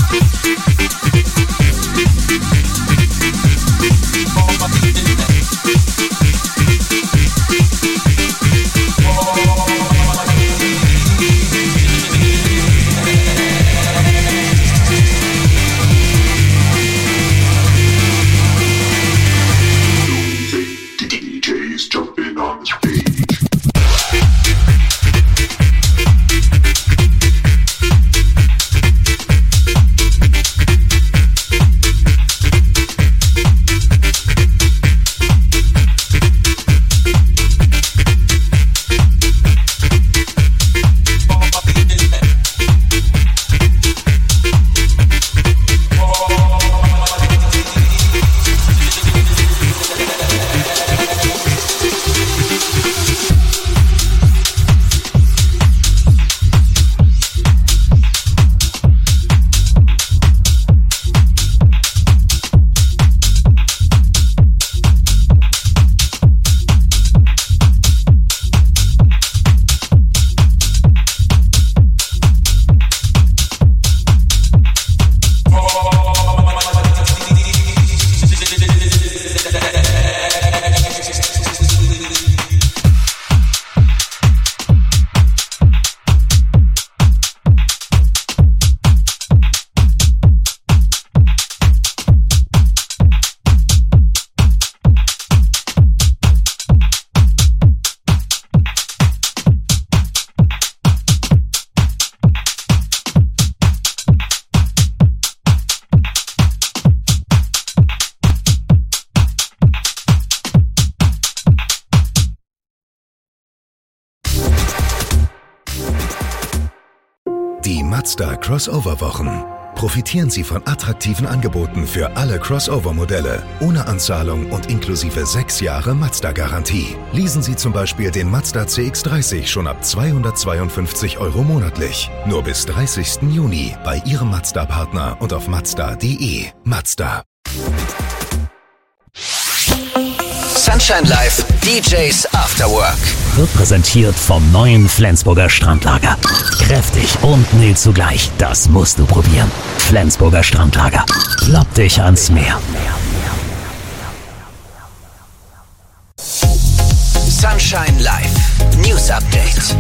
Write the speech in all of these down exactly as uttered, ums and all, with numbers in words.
Die Mazda Crossover-Wochen. Profitieren Sie von attraktiven Angeboten für alle Crossover-Modelle, ohne Anzahlung und inklusive sechs Jahre Mazda-Garantie. Leasen Sie zum Beispiel den Mazda C X dreißig schon ab zweihundertzweiundfünfzig Euro monatlich. Nur bis dreißigsten Juni bei Ihrem Mazda-Partner und auf mazda punkt de. Mazda. Sunshine Live D Js After Work wird präsentiert vom neuen Flensburger Strandlager. Kräftig und mild zugleich, das musst du probieren. Flensburger Strandlager. Klopp dich ans Meer. Sunshine Live News Update.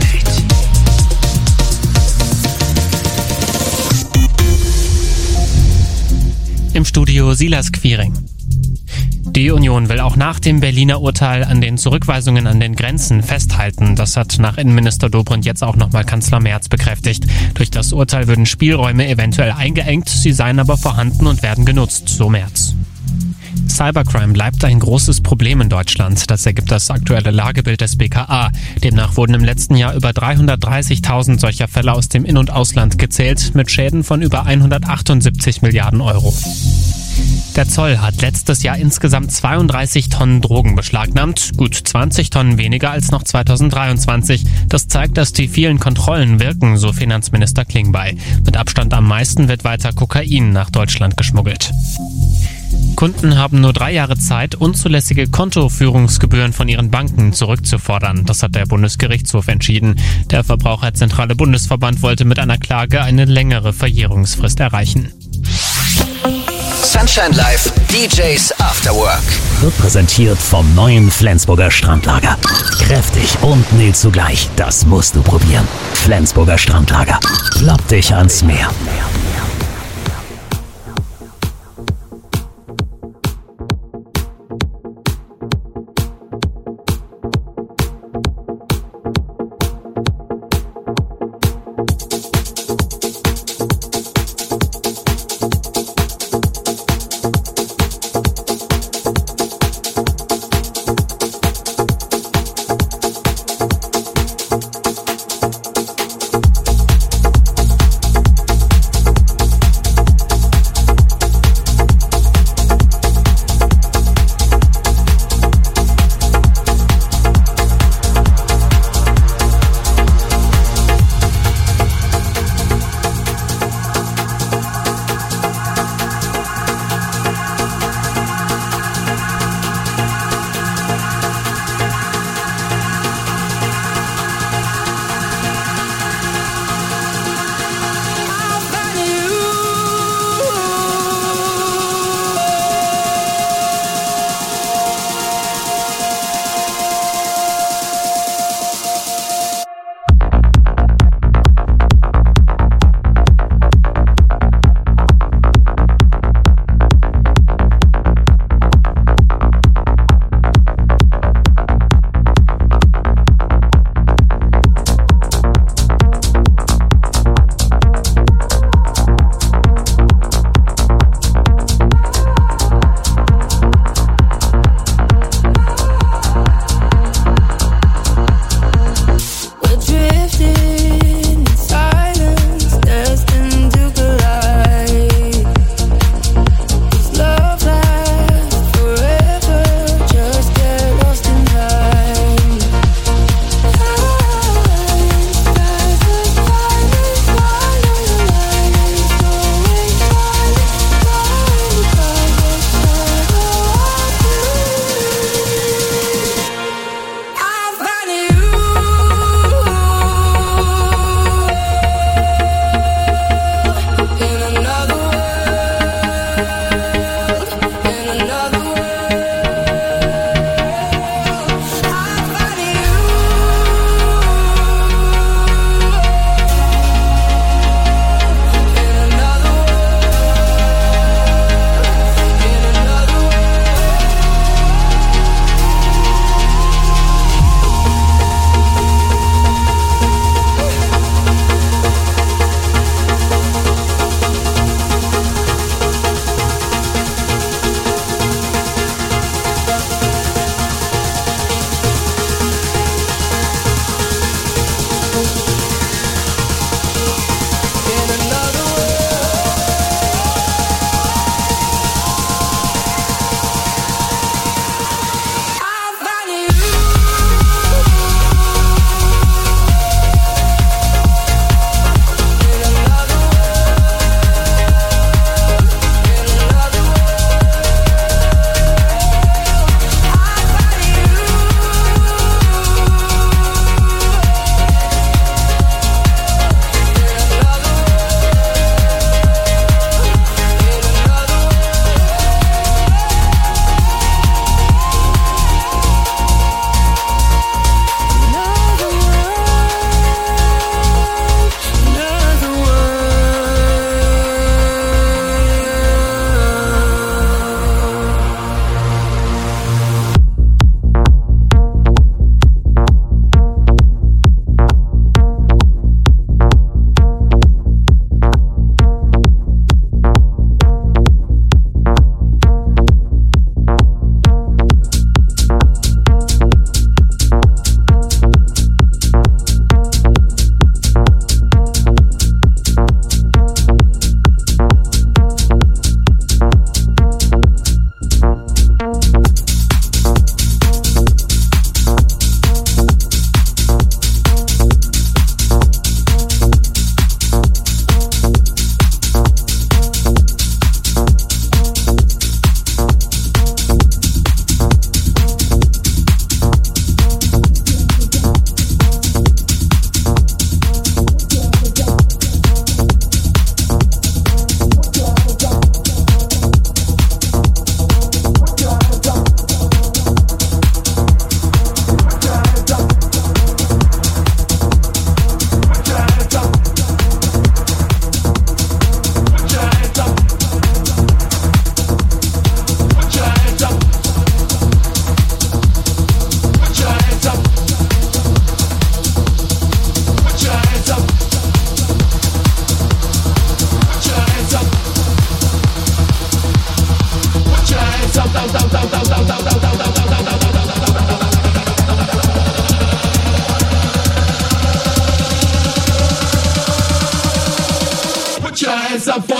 Im Studio Silas Quiring. Die Union will auch nach dem Berliner Urteil an den Zurückweisungen an den Grenzen festhalten. Das hat nach Innenminister Dobrindt jetzt auch nochmal Kanzler Merz bekräftigt. Durch das Urteil würden Spielräume eventuell eingeengt, sie seien aber vorhanden und werden genutzt, so Merz. Cybercrime bleibt ein großes Problem in Deutschland. Das ergibt das aktuelle Lagebild des B K A. Demnach wurden im letzten Jahr über dreihundertdreißigtausend solcher Fälle aus dem In- und Ausland gezählt, mit Schäden von über hundertachtundsiebzig Milliarden Euro. Der Zoll hat letztes Jahr insgesamt zweiunddreißig Tonnen Drogen beschlagnahmt, gut zwanzig Tonnen weniger als noch zweitausenddreiundzwanzig. Das zeigt, dass die vielen Kontrollen wirken, so Finanzminister Klingbeil. Mit Abstand am meisten wird weiter Kokain nach Deutschland geschmuggelt. Kunden haben nur drei Jahre Zeit, unzulässige Kontoführungsgebühren von ihren Banken zurückzufordern. Das hat der Bundesgerichtshof entschieden. Der Verbraucherzentrale Bundesverband wollte mit einer Klage eine längere Verjährungsfrist erreichen. Sunshine Live D Js After Work wird präsentiert vom neuen Flensburger Strandlager. Kräftig und mild zugleich, das musst du probieren. Flensburger Strandlager. Klopp dich ans Meer.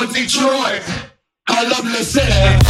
Detroit. I love the city.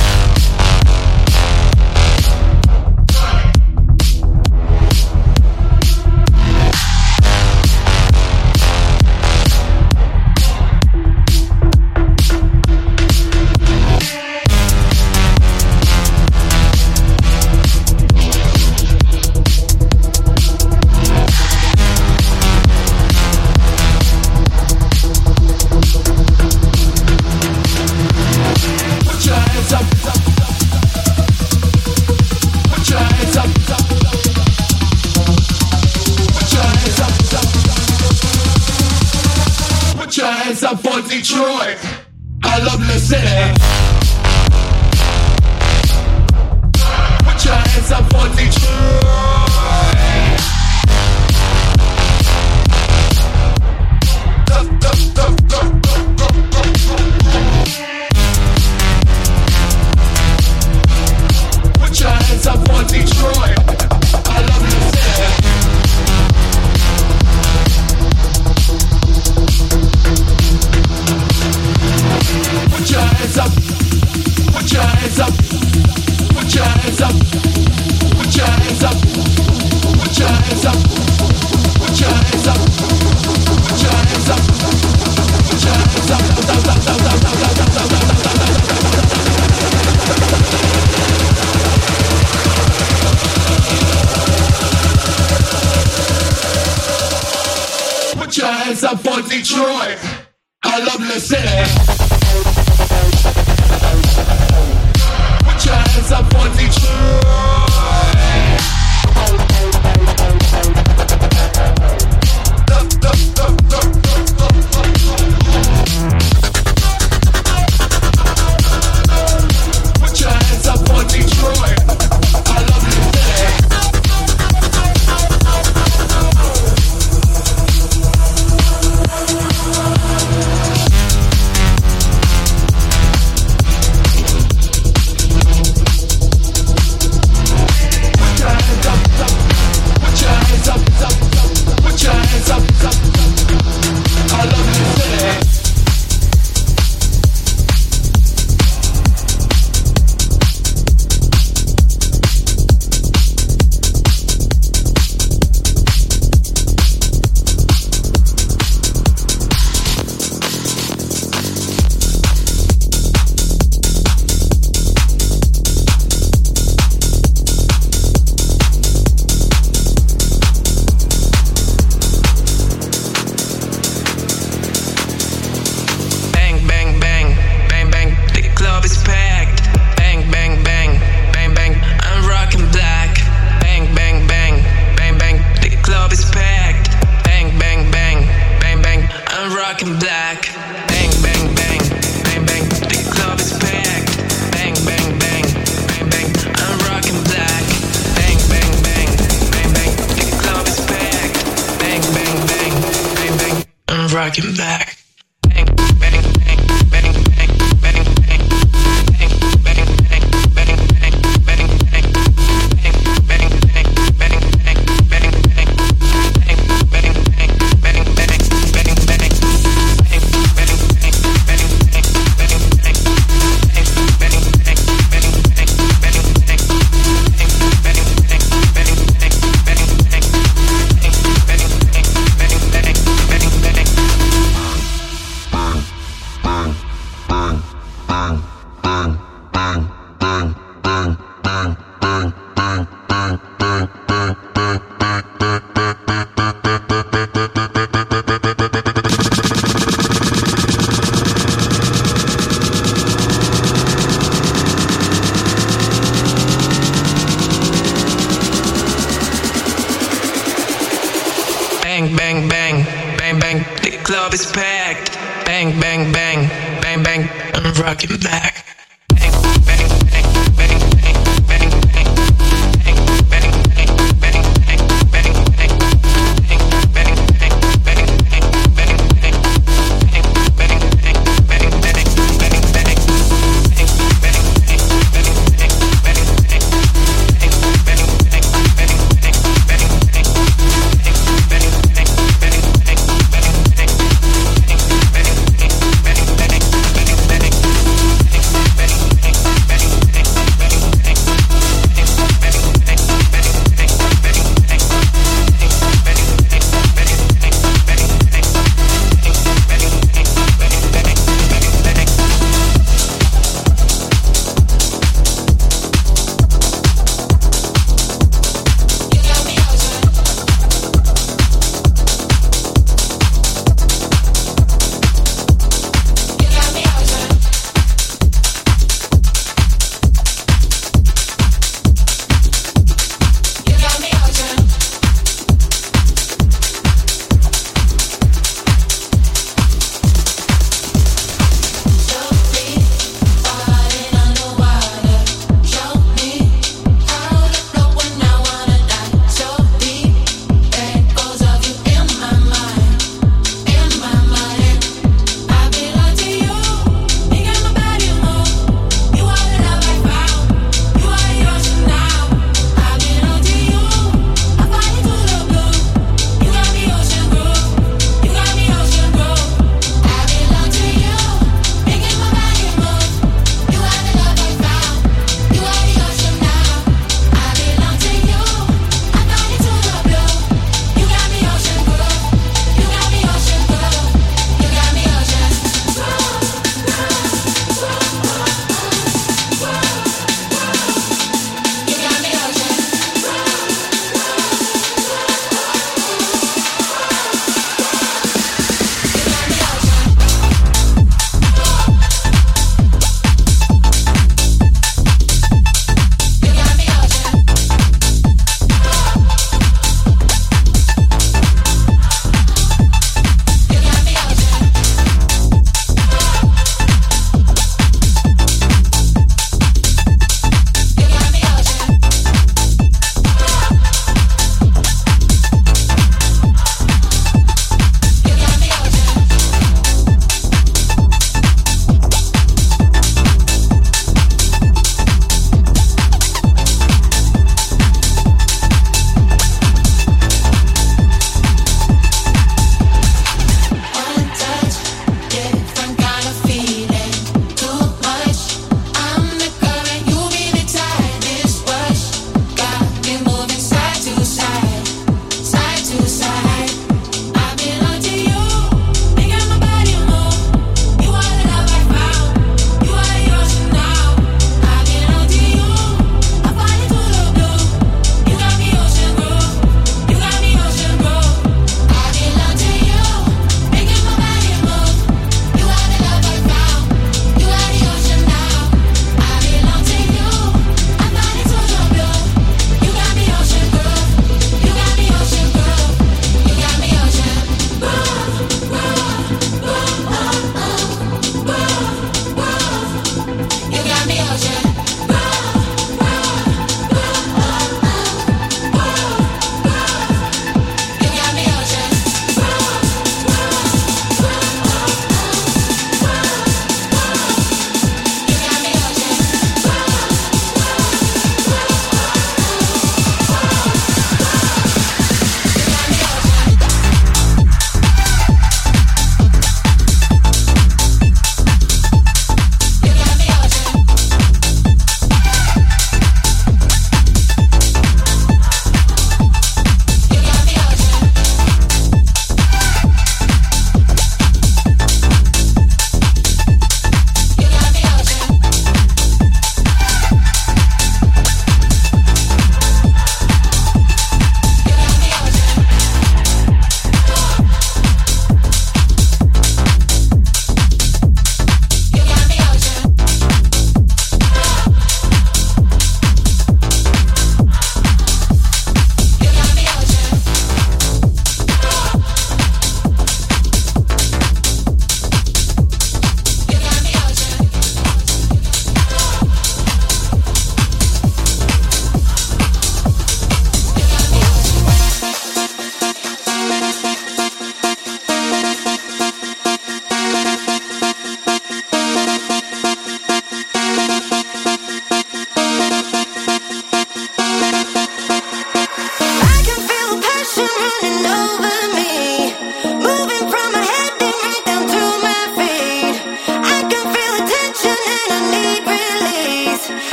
Up for Detroit, I love the city. Put your hands up for Detroit. Put your hands up for Detroit. I love the city. Put your hands up, put your hands up, put your hands up, put your hands up, put your hands up, put your hands up, put your hands up, put your hands up, put your hands up for Detroit. I love the city. Put your hands up for Detroit. Put your hands up for Detroit. I love the city. Rocking back. Bang, bang, bang, bang, bang, the club is packed. Bang, bang, bang, bang, bang, I'm rocking back. Bang, bang, bang, bang, bang, bang, bang, bang, bang, bang, bang, bang, bang, bang, bang, bang, bang, bang, bang,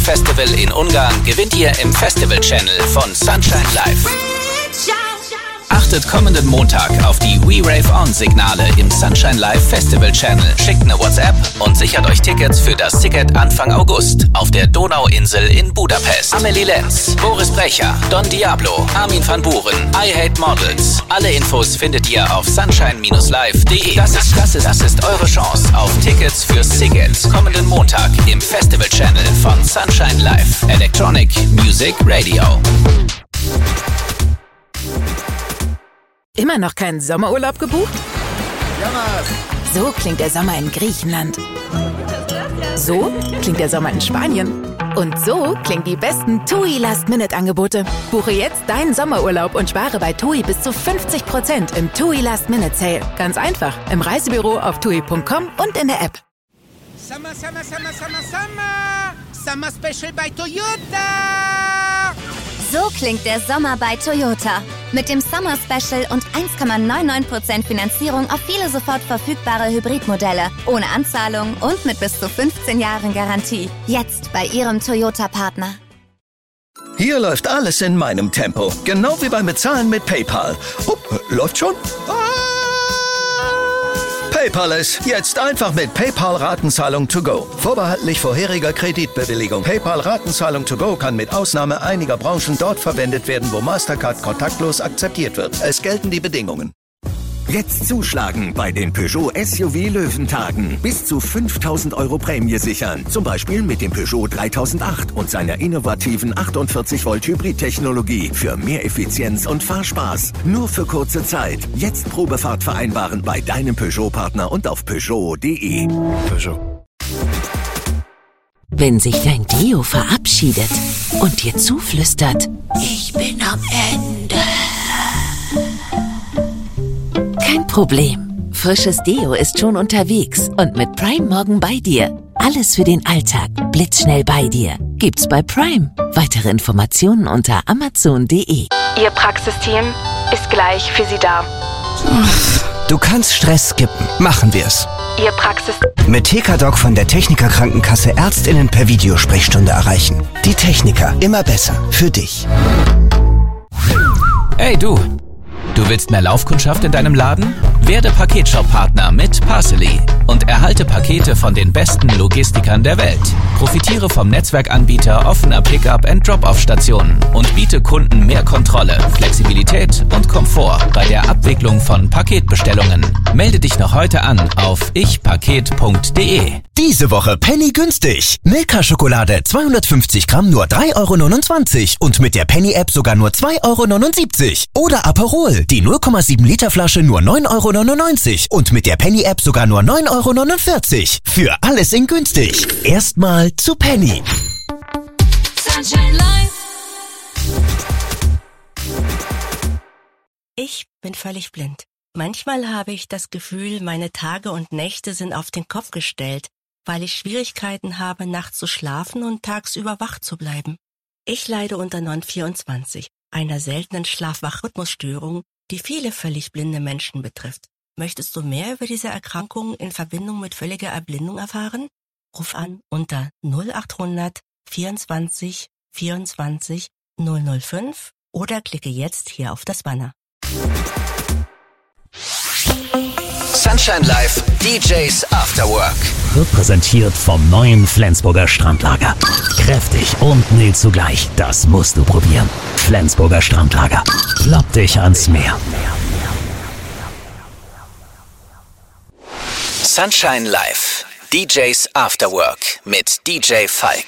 Festival in Ungarn gewinnt ihr im Festival Channel von Sunshine Live. Achtet kommenden Montag auf die We Rave On Signale im Sunshine Live Festival Channel. Schickt eine WhatsApp und sichert euch Tickets für das Ticket Anfang August auf der Donauinsel in Budapest. Amelie Lenz, Boris Brecher, Don Diablo, Armin van Buuren, I Hate Models. Alle Infos findet ihr auf sunshine live punkt de. Das ist, das ist, das ist eure Chance auf Tickets für Siget kommenden Montag im Festival Channel von Sunshine Live. Electronic Music Radio. Immer noch keinen Sommerurlaub gebucht? So klingt der Sommer in Griechenland. So klingt der Sommer in Spanien. Und so klingen die besten TUI Last-Minute-Angebote. Buche jetzt deinen Sommerurlaub und spare bei TUI bis zu fünfzig Prozent im TUI Last-Minute-Sale. Ganz einfach im Reisebüro auf tui punkt com und in der App. Summer, summer, summer, summer, summer. Summer Special bei Toyota. So klingt der Sommer bei Toyota. Mit dem Summer Special und eins Komma neunundneunzig Prozent Finanzierung auf viele sofort verfügbare Hybridmodelle. Ohne Anzahlung und mit bis zu fünfzehn Jahren Garantie. Jetzt bei Ihrem Toyota-Partner. Hier läuft alles in meinem Tempo. Genau wie beim Bezahlen mit PayPal. Oh, läuft schon? Ah! PayPal ist jetzt einfach mit PayPal Ratenzahlung to go. Vorbehaltlich vorheriger Kreditbewilligung. PayPal Ratenzahlung to go kann mit Ausnahme einiger Branchen dort verwendet werden, wo Mastercard kontaktlos akzeptiert wird. Es gelten die Bedingungen. Jetzt zuschlagen bei den Peugeot S U V Löwentagen. Bis zu fünftausend Euro Prämie sichern. Zum Beispiel mit dem Peugeot dreitausendacht und seiner innovativen achtundvierzig Volt Hybrid-Technologie für mehr Effizienz und Fahrspaß. Nur für kurze Zeit. Jetzt Probefahrt vereinbaren bei deinem Peugeot-Partner und auf Peugeot punkt de. Peugeot. Wenn sich dein Deo verabschiedet und dir zuflüstert, ich bin am Ende. Kein Problem. Frisches Deo ist schon unterwegs und mit Prime morgen bei dir. Alles für den Alltag, blitzschnell bei dir. Gibt's bei Prime. Weitere Informationen unter amazon punkt de. Ihr Praxisteam ist gleich für Sie da. Du kannst Stress skippen. Machen wir's. Ihr Praxis... Mit T K Doc von der Techniker Krankenkasse Ärztinnen per Videosprechstunde erreichen. Die Techniker, immer besser. Für dich. Hey du! Du willst mehr Laufkundschaft in deinem Laden? Werde Paketshop-Partner mit Parcely und erhalte Pakete von den besten Logistikern der Welt. Profitiere vom Netzwerkanbieter offener Pickup- und Drop-Off-Stationen und biete Kunden mehr Kontrolle, Flexibilität und Komfort bei der Abwicklung von Paketbestellungen. Melde dich noch heute an auf ich paket punkt de. Diese Woche Penny günstig. Milka-Schokolade zweihundertfünfzig Gramm nur drei Euro neunundzwanzig und mit der Penny-App sogar nur zwei Euro neunundsiebzig. Oder Aperol, die null Komma sieben Liter Flasche nur neun Euro neunundneunzig und mit der Penny-App sogar nur neun Euro neunundvierzig. Für alles in günstig. Erstmal zu Penny. Sunshine Life. Ich bin völlig blind. Manchmal habe ich das Gefühl, meine Tage und Nächte sind auf den Kopf gestellt, weil ich Schwierigkeiten habe, nachts zu schlafen und tagsüber wach zu bleiben. Ich leide unter non vierundzwanzig, einer seltenen Schlaf-Wach-Rhythmusstörung, die viele völlig blinde Menschen betrifft. Möchtest du mehr über diese Erkrankung in Verbindung mit völliger Erblindung erfahren? Ruf an unter null achthundert vierundzwanzig vierundzwanzig null null fünf oder klicke jetzt hier auf das Banner. Sunshine Live D Js After Work wird präsentiert vom neuen Flensburger Strandlager. Kräftig und mild zugleich, das musst du probieren. Flensburger Strandlager. Klopp dich ans Meer. Sunshine Live D Js After Work mit D J Falk.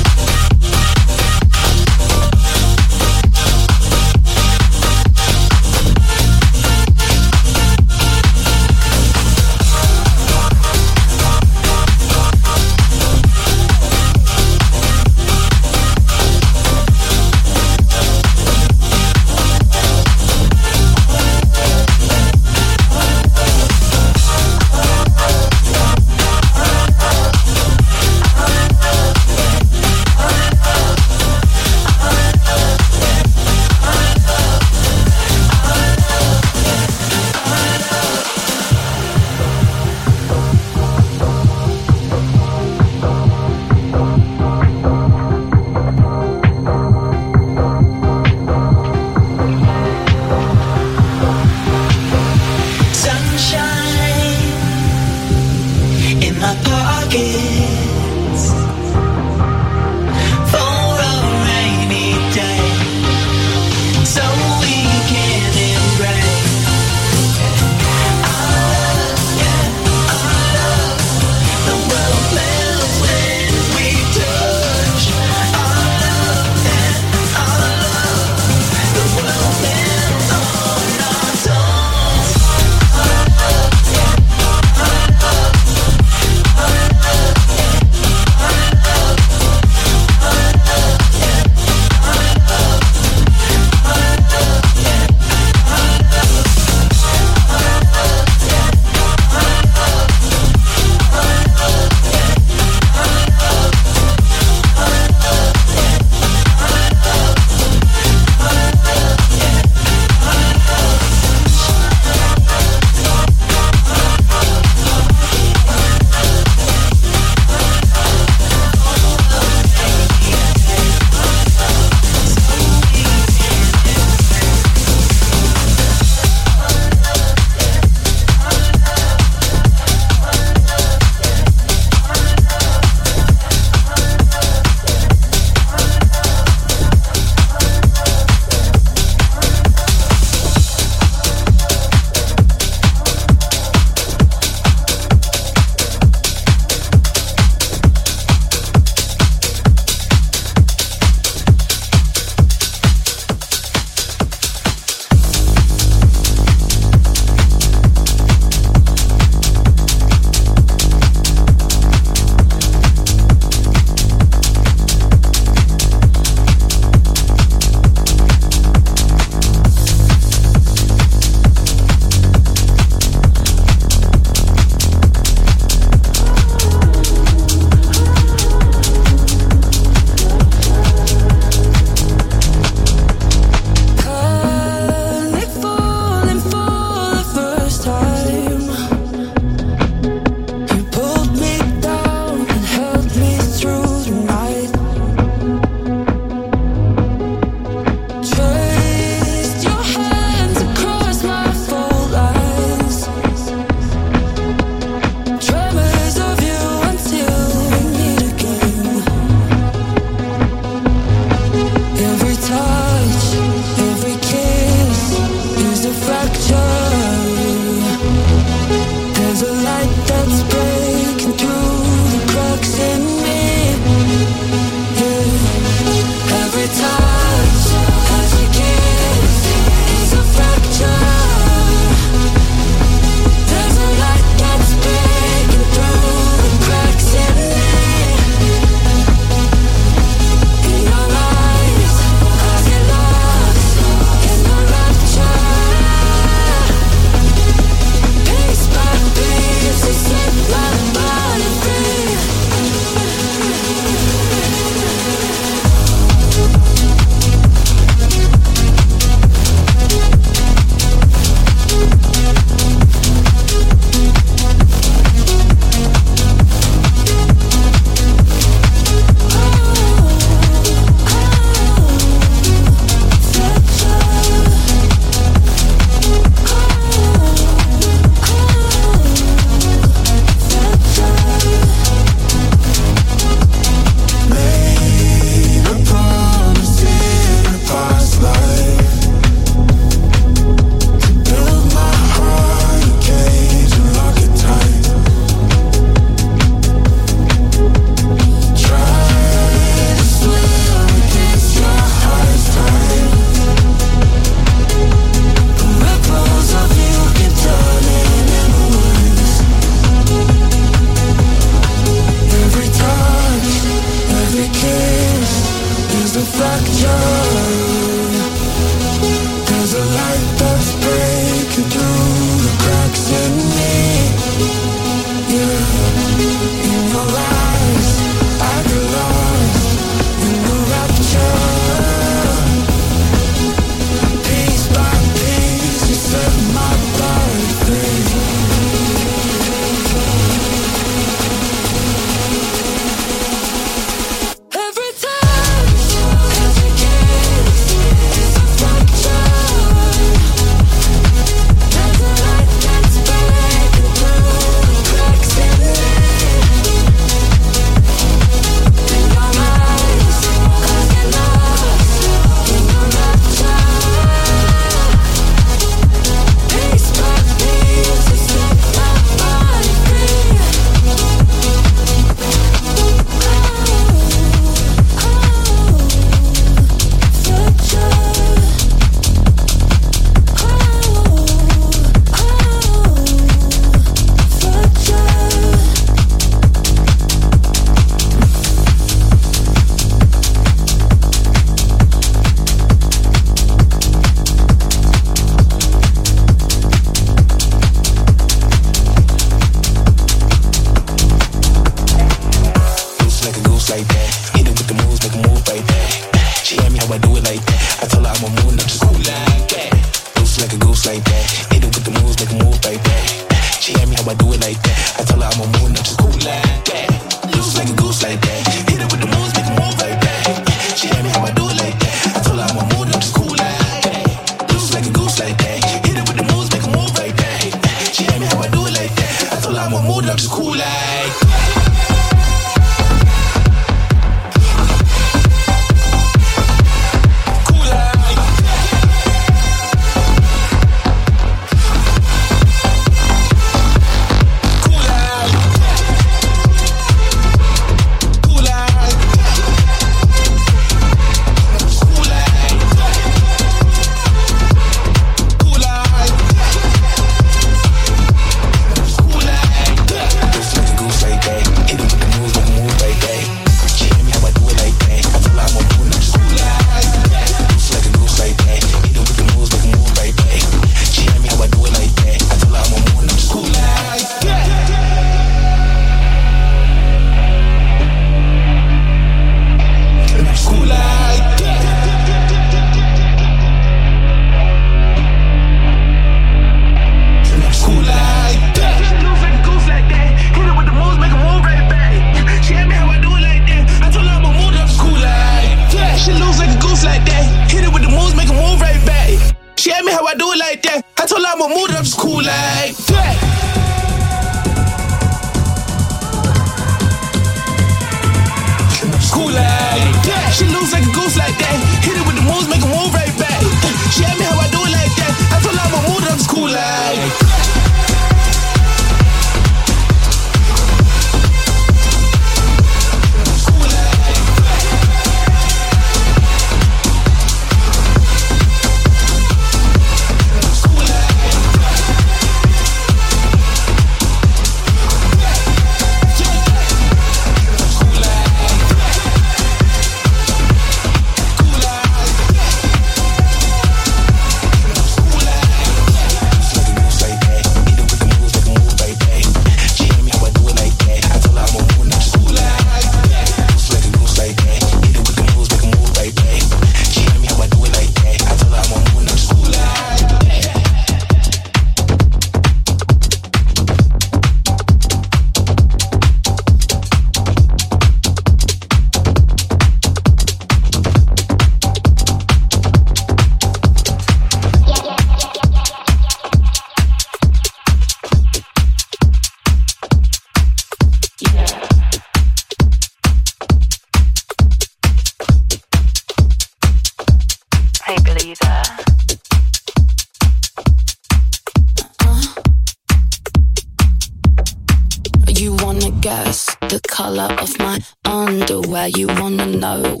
You wanna guess the color of my underwear? You wanna know what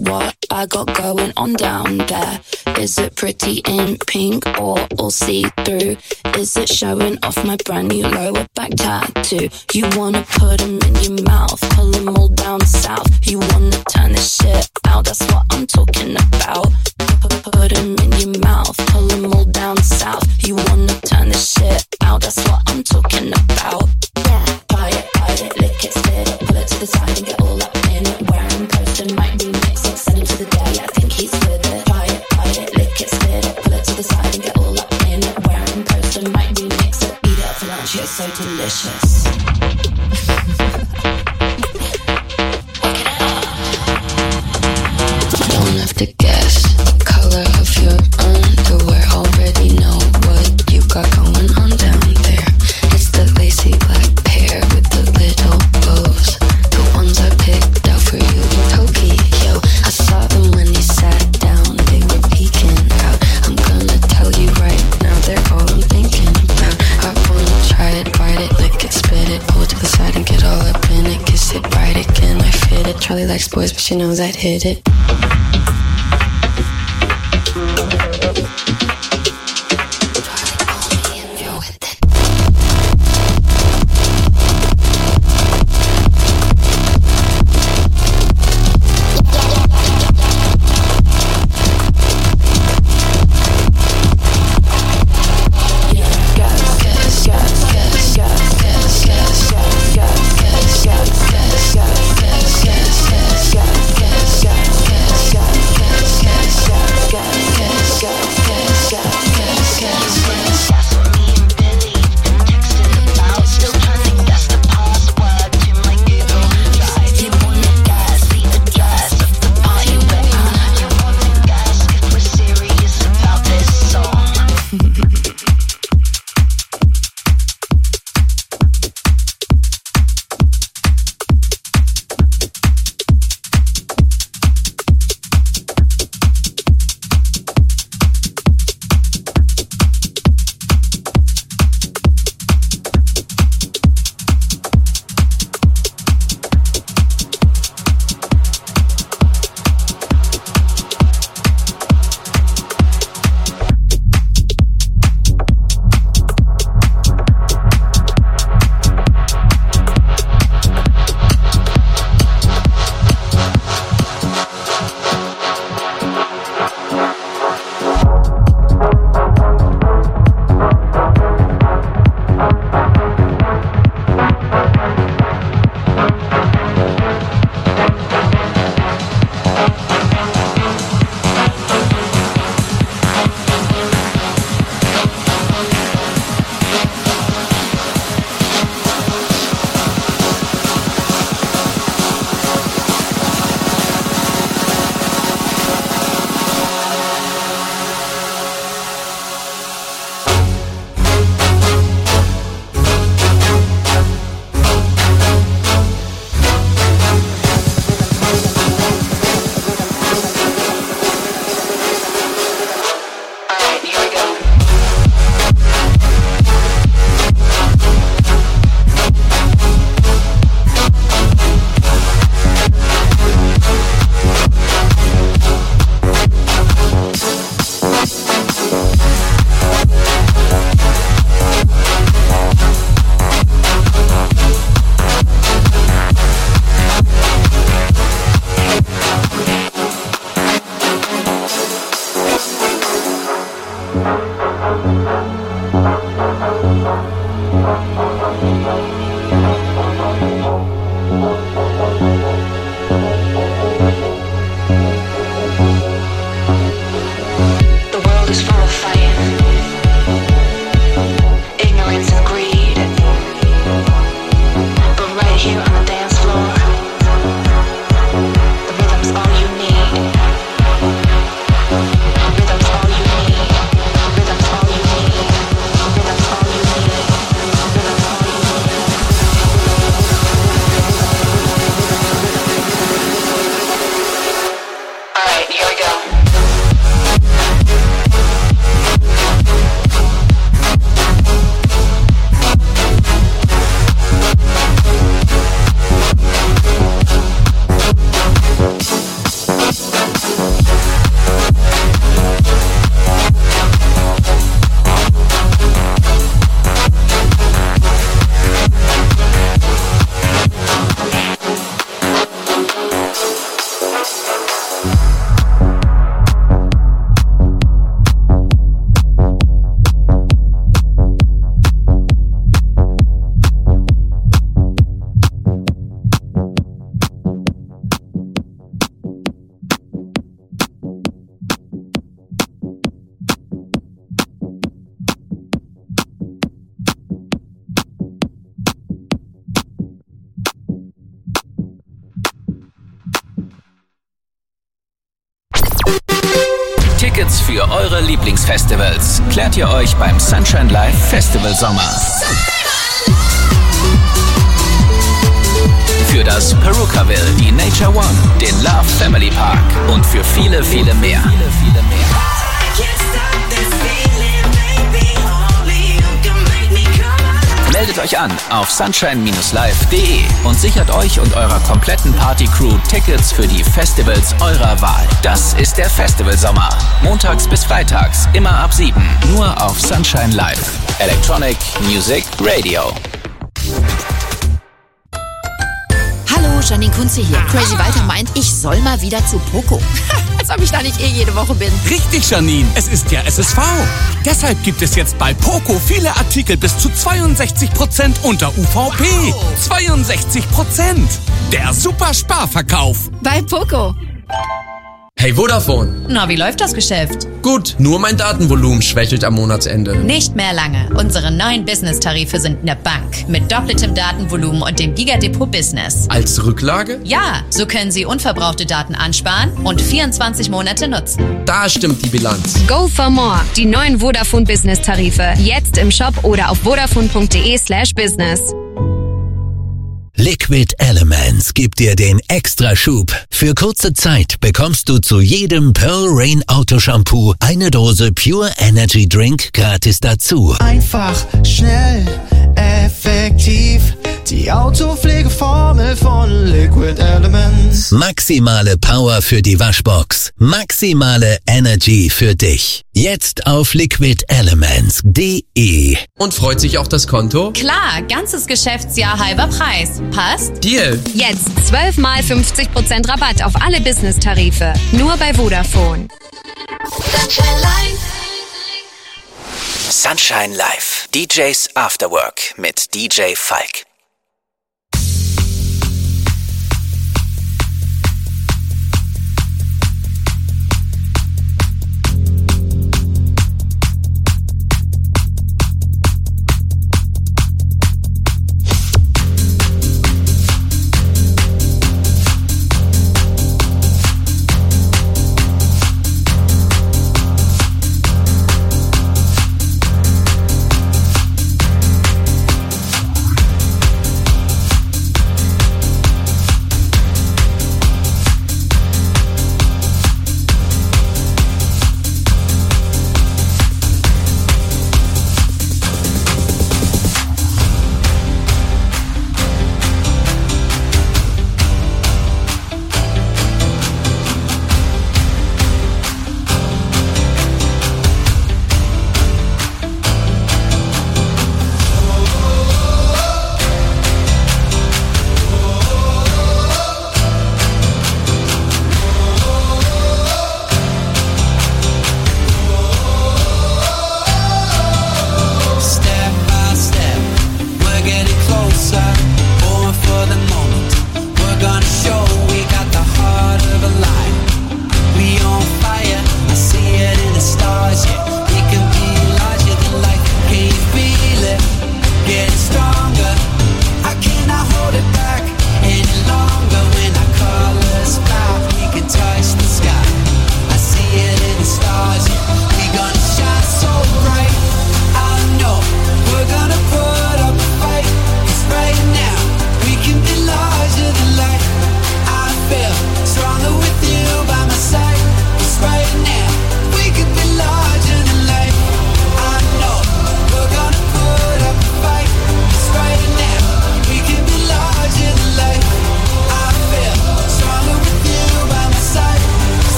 I got going on down there? Is it pretty in pink or all see-through? Is it showing off my brand new lower back tattoo? You wanna put them in your mouth, pull them all down south. You wanna turn this shit out, that's what I'm talking about. Put them in your mouth, pull them all down south. You wanna turn this shit out, that's what I'm talking about. Yeah, buy it, buy it, lick it, spit it, pull it to the side and get all up in it. Wearing poster, might remix it, send him to the day, I think he's with it. Buy it, buy it, lick it, spit it, pull it to the side and get all up in it. Wearing poster, might remix it, eat it up for lunch, it's so delicious. Don't have to guess the color of your underwear. Already know what you got going on down there. It's the lacy black pair with the little bows, the ones I picked out for you in Tokyo. I saw them when you sat down, they were peeking out. I'm gonna tell you right now, they're all I'm thinking about. I wanna try it, bite it, lick it, spit it, pull it to the side and get all up in it. Kiss it, right again, I fit it. Charlie likes boys, but she knows I'd hit it. Tickets für eure Lieblingsfestivals klärt ihr euch beim Sunshine Live Festival Sommer. Für das Perucaville, die Nature One, den Love Family Park und für viele, viele mehr. Viele, viele mehr. Meldet euch an auf sunshine Bindestrich live Punkt de und sichert euch und eurer kompletten Party-Crew Tickets für die Festivals eurer Wahl. Das ist der Festivalsommer. Montags bis freitags, immer ab sieben. Nur auf Sunshine Live. Electronic Music Radio. Hallo, Janine Kunze hier. Crazy Walter meint, ich soll mal wieder zu Poco. Als ob ich da nicht eh jede Woche bin. Richtig, Janine. Es ist ja S S V. Deshalb gibt es jetzt bei Poco viele Artikel bis zu zweiundsechzig Prozent unter U V P. zweiundsechzig Prozent. Der Super-Sparverkauf. Bei Poco. Hey Vodafone. Na, wie läuft das Geschäft? Gut, nur mein Datenvolumen schwächelt am Monatsende. Nicht mehr lange. Unsere neuen Business-Tarife sind eine Bank. Mit doppeltem Datenvolumen und dem Gigadepot Business. Als Rücklage? Ja, so können Sie unverbrauchte Daten ansparen und vierundzwanzig Monate nutzen. Da stimmt die Bilanz. Go for more. Die neuen Vodafone Business-Tarife. Jetzt im Shop oder auf vodafone punkt de slash business. Liquid Elements gibt dir den Extraschub. Für kurze Zeit bekommst du zu jedem Pearl Rain Autoshampoo eine Dose Pure Energy Drink gratis dazu. Einfach, schnell, effektiv. Die Autopflegeformel von Liquid Elements. Maximale Power für die Waschbox. Maximale Energy für dich. Jetzt auf liquid elements punkt de. Und freut sich auch das Konto? Klar, ganzes Geschäftsjahr halber Preis. Passt? Deal. Jetzt zwölf mal fünfzig Prozent Rabatt auf alle Business-Tarife. Nur bei Vodafone. Sunshine Live. Sunshine Live. D Js Afterwork mit D J Falk.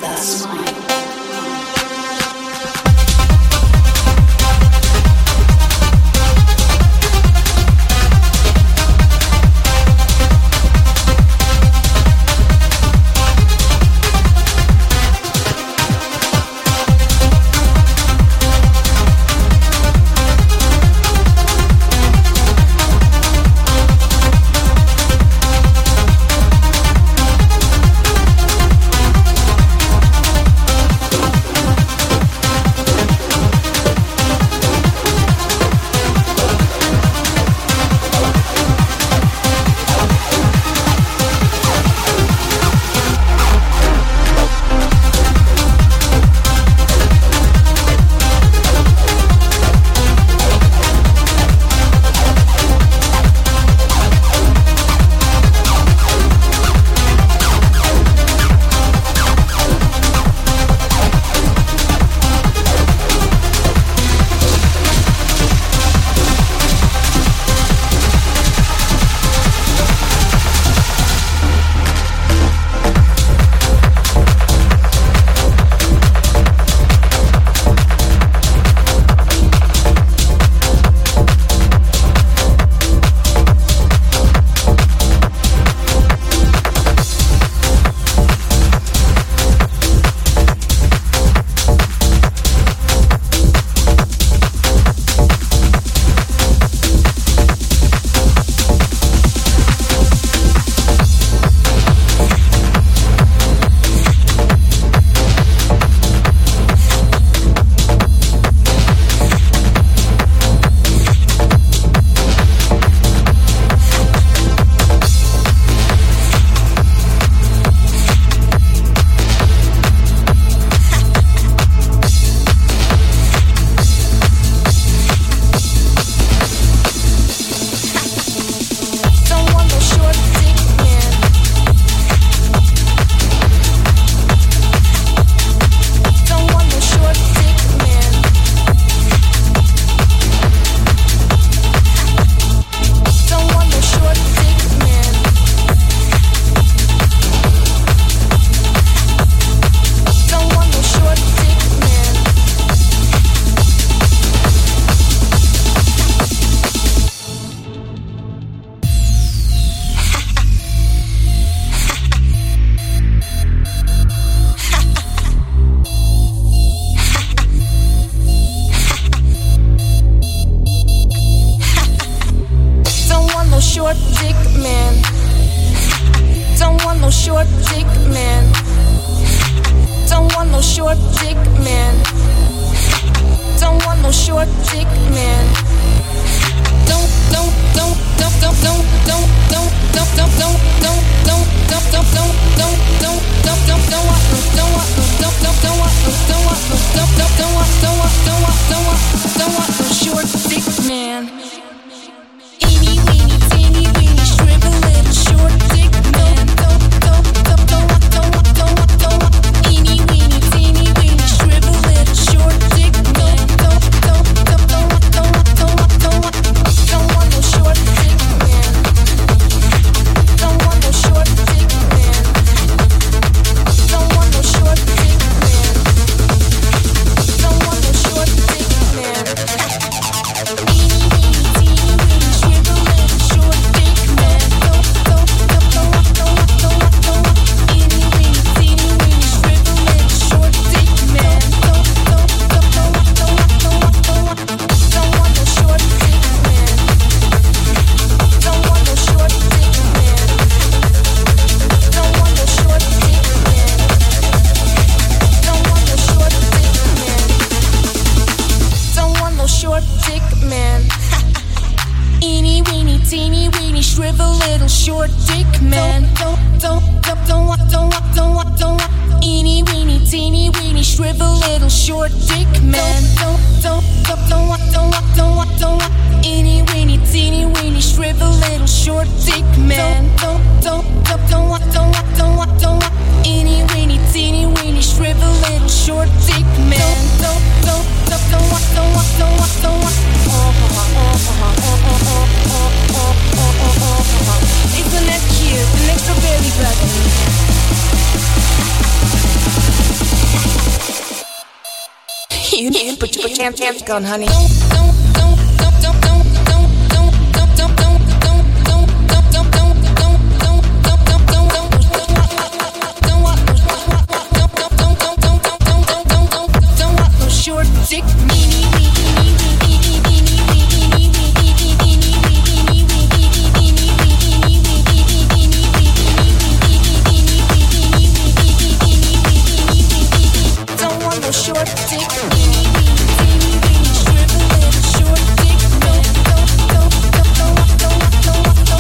that's mine. Isn't that cute? An extra belly button. You need to put your hands on, honey. Short dick, me, me, me, don't want no short dick. Short dick, no, no, no, no, no, no, no, no.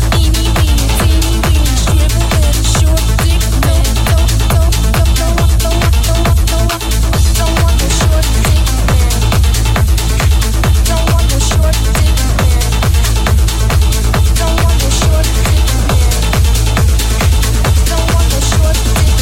Short dick, no, no, no, no, no, no, no, no. Don't want no short dick, man. Don't want no short dick, man. Don't want no short dick, man. Don't want no short dick, man.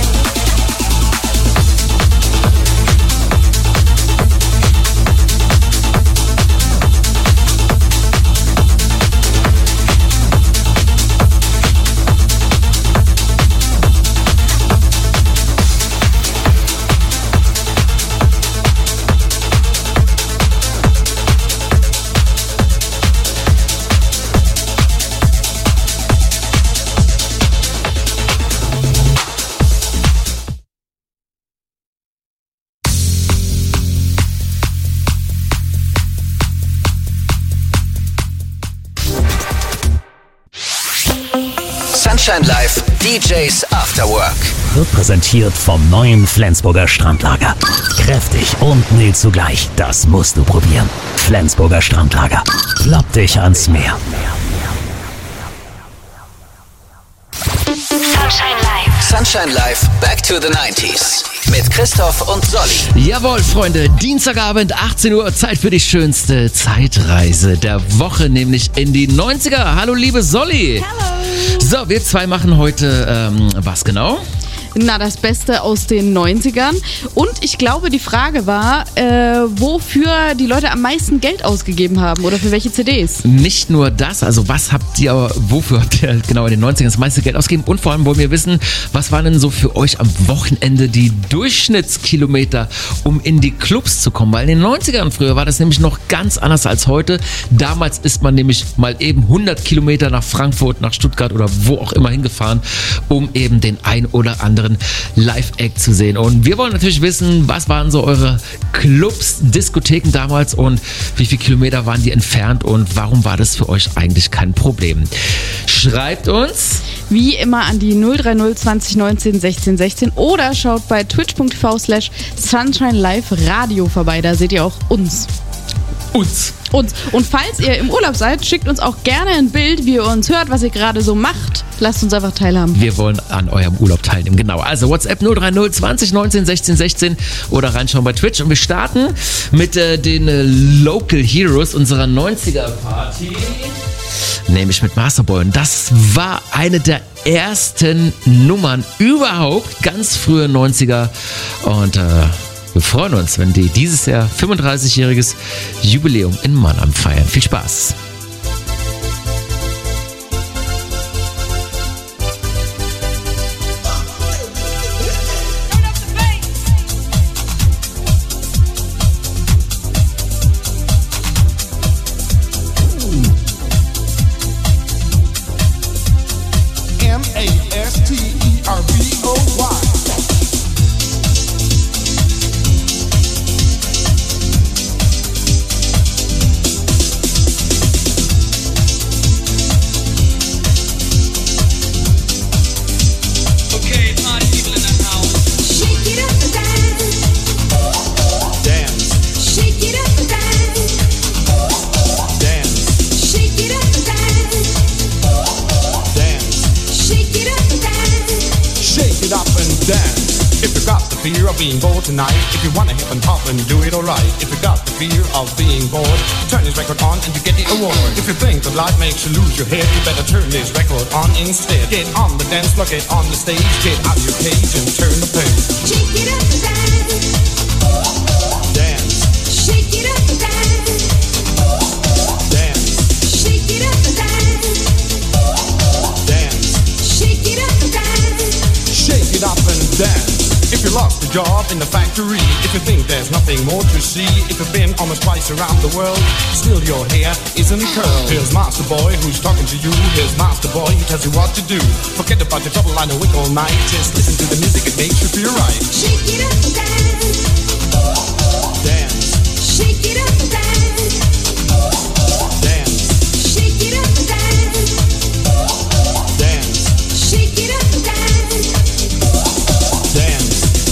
Sunshine Live D Js After Work. Wird präsentiert vom neuen Flensburger Strandlager. Kräftig und mild zugleich. Das musst du probieren. Flensburger Strandlager. Klopp dich ans Meer. Sunshine Live. Sunshine Live Back to the nineties. Mit Christoph und Solly. Jawohl, Freunde, Dienstagabend, achtzehn Uhr, Zeit für die schönste Zeitreise der Woche, nämlich in die neunziger. Hallo, liebe Solly. Hallo. So, wir zwei machen heute, ähm, was genau? Na, das Beste aus den neunzigern. Und ich glaube, die Frage war, äh, wofür die Leute am meisten Geld ausgegeben haben oder für welche C Ds. Nicht nur das, also was habt ihr, wofür habt ihr genau in den neunzigern das meiste Geld ausgegeben? Und vor allem wollen wir wissen, was waren denn so für euch am Wochenende die Durchschnittskilometer, um in die Clubs zu kommen? Weil in den neunzigern früher war das nämlich noch ganz anders als heute. Damals ist man nämlich mal eben hundert Kilometer nach Frankfurt, nach Stuttgart oder wo auch immer hingefahren, um eben den ein oder anderen Live-Act zu sehen. Und wir wollen natürlich wissen, was waren so eure Clubs, Diskotheken damals und wie viele Kilometer waren die entfernt und warum war das für euch eigentlich kein Problem? Schreibt uns wie immer an die null drei null zwanzig neunzehn sechzehn sechzehn oder schaut bei twitch.tv slash Sunshine Live Radio vorbei. Da seht ihr auch uns. Uns. Uns. Und falls ihr im Urlaub seid, schickt uns auch gerne ein Bild, wie ihr uns hört, was ihr gerade so macht. Lasst uns einfach teilhaben. Wir wollen an eurem Urlaub teilnehmen, genau. Also WhatsApp null drei null zwanzig neunzehn sechzehn sechzehn oder reinschauen bei Twitch. Und wir starten mit äh, den äh, Local Heroes unserer neunziger Party. Nämlich mit Masterboy. Und das war eine der ersten Nummern überhaupt, ganz frühe neunziger. Und äh, wir freuen uns, wenn die dieses Jahr fünfunddreißigjähriges Jubiläum in Mannheim feiern. Viel Spaß! M A S T E R B O Y. Fear of being bored tonight. If you wanna hip and hop and do it alright. If you got the fear of being bored, turn this record on and you get the award. If you think that life makes you lose your head, you better turn this record on instead. Get on the dance floor, get on the stage, get out of your cage and turn the page. Shake it up and dance. Dance. Shake it up and dance. Dance. Shake it up and dance. Dance. Shake it up and dance. Shake it up and dance. If you're lost a job in the factory. If you think there's nothing more to see, if you've been almost twice around the world, still your hair isn't curled. Here's Master Boy who's talking to you. Here's Master Boy, he tells you what to do. Forget about your trouble line awake all night. Just listen to the music, it makes you feel right. Shake it up and dance. Dance. Shake it up and dance. Dance. Shake it up and dance. Dance. Shake it up and dance. Dance.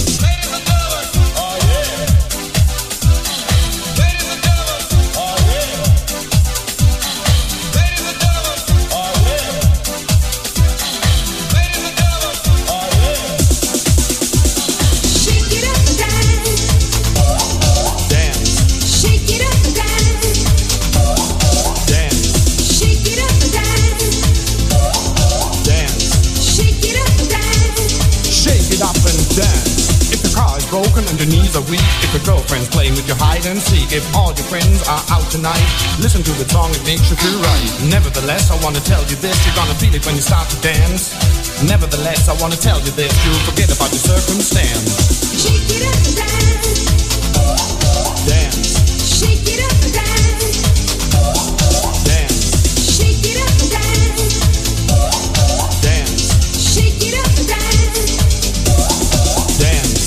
Broken and your knees are weak. If your girlfriend's playing with your hide and seek. If all your friends are out tonight, listen to the song, it makes you feel right. Nevertheless, I wanna tell you this, you're gonna feel it when you start to dance. Nevertheless, I wanna tell you this, you'll forget about your circumstance. Shake it up and dance. Dance. Shake it up and dance. Dance. Shake it up and dance. Dance. Shake it up and dance. Dance.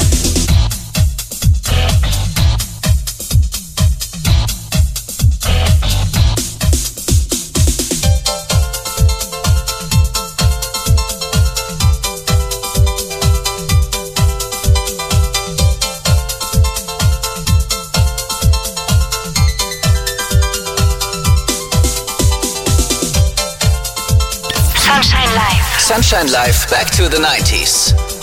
Sunshine Live, back to the nineties.